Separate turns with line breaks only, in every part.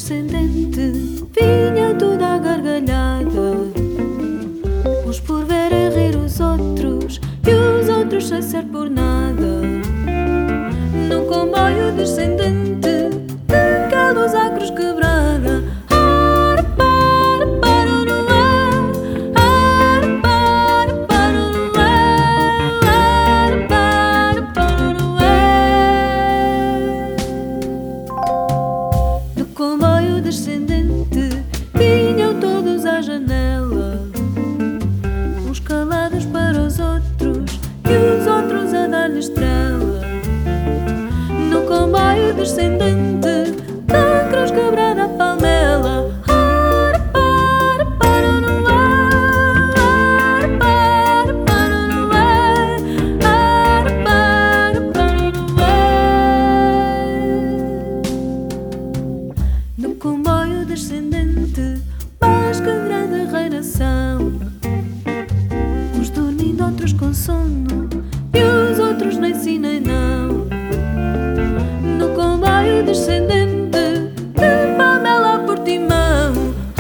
descendente vinha toda a gargalhada, uns por ver a rir os outros e os outros sem ser por nada. No comboio descendente de calos acros quebrada, comboio descendente vinham todos à janela, uns calados para os outros e os outros a dar-lhe estrela. No comboio descendente da cruz quebrada palmela, no comboio descendente, mais que grande reinação, uns dormindo, outros com sono e os outros nem sim nem não. No comboio descendente de Pamela a Portimão,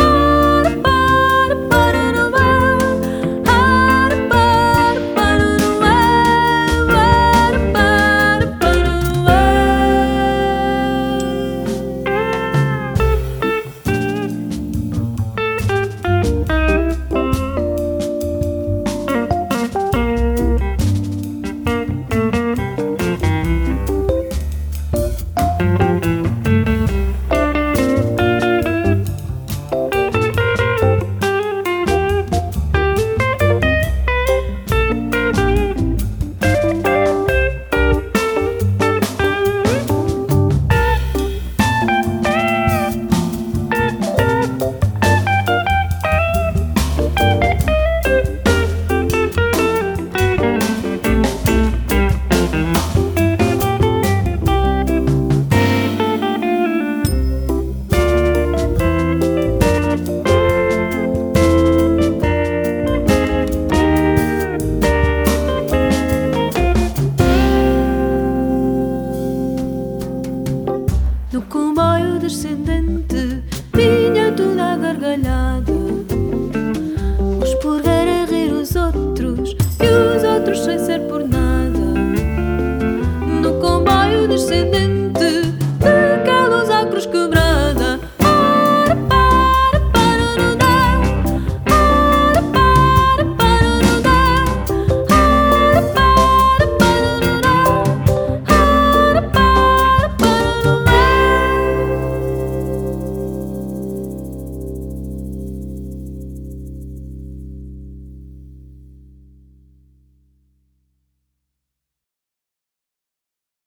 no comboio descendente vinha toda a gargalhada, uns por ver a rir os outros e os outros sem ser